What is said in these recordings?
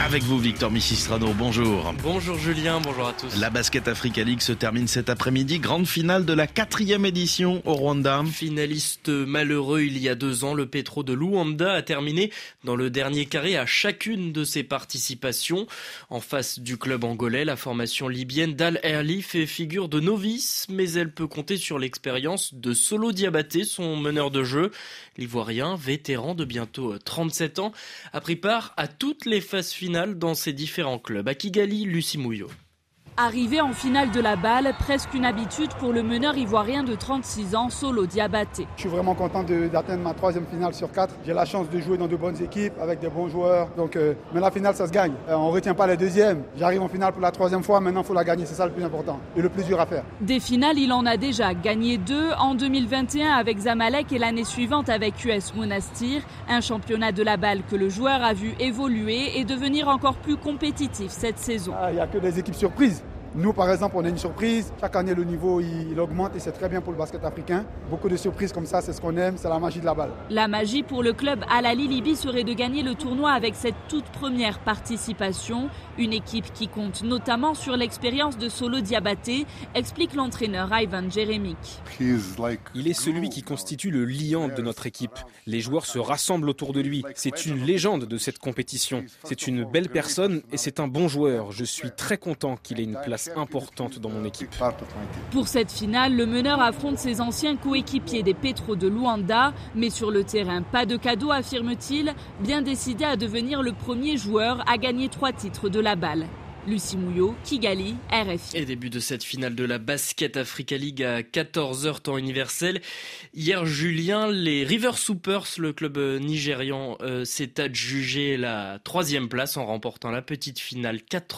Avec vous, Victor Missistrano, bonjour. Bonjour Julien, bonjour à tous. La Basket Africa League se termine cet après-midi. Grande finale de la 4e édition au Rwanda. Finaliste malheureux il y a 2 ans, le Petro de Luanda a terminé dans le dernier carré à chacune de ses participations. En face du club angolais, la formation libyenne d'Al Ahly fait figure de novice, mais elle peut compter sur l'expérience de Solo Diabaté, son meneur de jeu. L'Ivoirien, vétéran de bientôt 37 ans, a pris part à toutes les phases finales dans ses différents clubs. À Kigali, Lucie Mouillot. Arrivé en finale de la balle, presque une habitude pour le meneur ivoirien de 36 ans, Solo Diabaté. Je suis vraiment content d'atteindre ma 3e finale sur 4. J'ai la chance de jouer dans de bonnes équipes avec des bons joueurs. Mais la finale, ça se gagne. On ne retient pas la 2e. J'arrive en finale pour la 3e fois. Maintenant, il faut la gagner. C'est ça le plus important et le plus dur à faire. Des finales, il en a déjà gagné 2 en 2021 avec Zamalek et l'année suivante avec US Monastir. Un championnat de la balle que le joueur a vu évoluer et devenir encore plus compétitif cette saison. Il n'y a que des équipes surprises. Nous, par exemple, on a une surprise. Chaque année, le niveau il augmente et c'est très bien pour le basket africain. Beaucoup de surprises comme ça, c'est ce qu'on aime, c'est la magie de la balle. La magie pour le club Al Ahly Libye serait de gagner le tournoi avec cette toute première participation. Une équipe qui compte notamment sur l'expérience de Solo Diabaté, explique l'entraîneur Ivan Jeremic. Il est celui qui constitue le liant de notre équipe. Les joueurs se rassemblent autour de lui. C'est une légende de cette compétition. C'est une belle personne et c'est un bon joueur. Je suis très content qu'il ait une place importante dans mon équipe. Pour cette finale, le meneur affronte ses anciens coéquipiers des Petro de Luanda, mais sur le terrain, pas de cadeau, affirme-t-il, bien décidé à devenir le premier joueur à gagner 3 titres de la balle. Lucie Mouillot, Kigali, RFI. Et début de cette finale de la Basket Africa League à 14h temps universel. Hier, Julien, les River Soupers, le club nigérian, s'est adjugé la 3e place en remportant la petite finale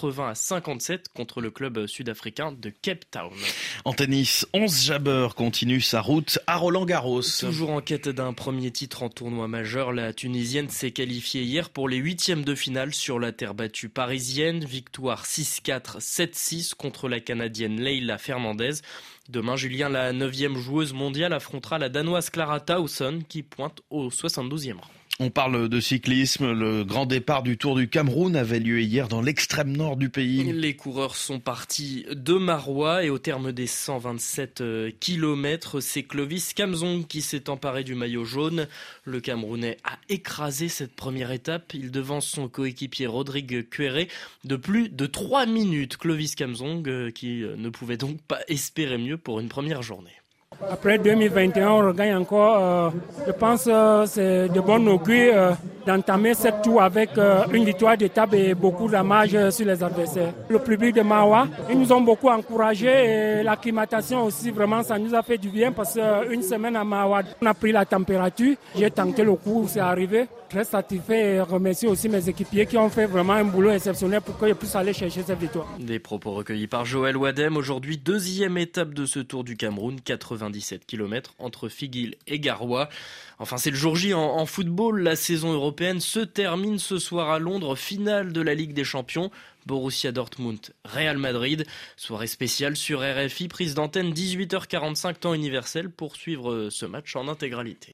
80-57 contre le club sud-africain de Cape Town. En tennis, 11 Jabber continue sa route à Roland-Garros. Toujours en quête d'un premier titre en tournoi majeur, la Tunisienne s'est qualifiée hier pour les 8e de finale sur la terre battue parisienne. Victoire 6-4, 7-6 contre la Canadienne Leila Fernandez. Demain, Julien, la 9e joueuse mondiale, affrontera la Danoise Clara Tauson qui pointe au 72e rang. On parle de cyclisme. Le grand départ du Tour du Cameroun avait lieu hier dans l'extrême nord du pays. Les coureurs sont partis de Maroua et au terme des 127 km, c'est Clovis Kamzong qui s'est emparé du maillot jaune. Le Camerounais a écrasé cette première étape. Il devance son coéquipier Rodrigue Quéré de plus de 3 minutes. Clovis Kamzong qui ne pouvait donc pas espérer mieux pour une première journée. Après 2021, on regagne encore. Je pense que c'est de bon augure d'entamer cette tour avec une victoire d'étape et beaucoup de marge sur les adversaires. Le public de Maroua, ils nous ont beaucoup encouragés et l'acclimatation aussi, vraiment, ça nous a fait du bien parce qu'une semaine à Maroua, on a pris la température. J'ai tenté le coup, c'est arrivé. Très satisfait et remercie aussi mes équipiers qui ont fait vraiment un boulot exceptionnel pour qu'ils puissent aller chercher cette victoire. Des propos recueillis par Joël Wadem. Aujourd'hui, 2e étape de ce Tour du Cameroun, 97 km entre Figuil et Garoua. Enfin, c'est le jour J en football. La saison européenne se termine ce soir à Londres. Finale de la Ligue des Champions. Borussia Dortmund, Real Madrid. Soirée spéciale sur RFI, prise d'antenne 18h45 temps universel pour suivre ce match en intégralité.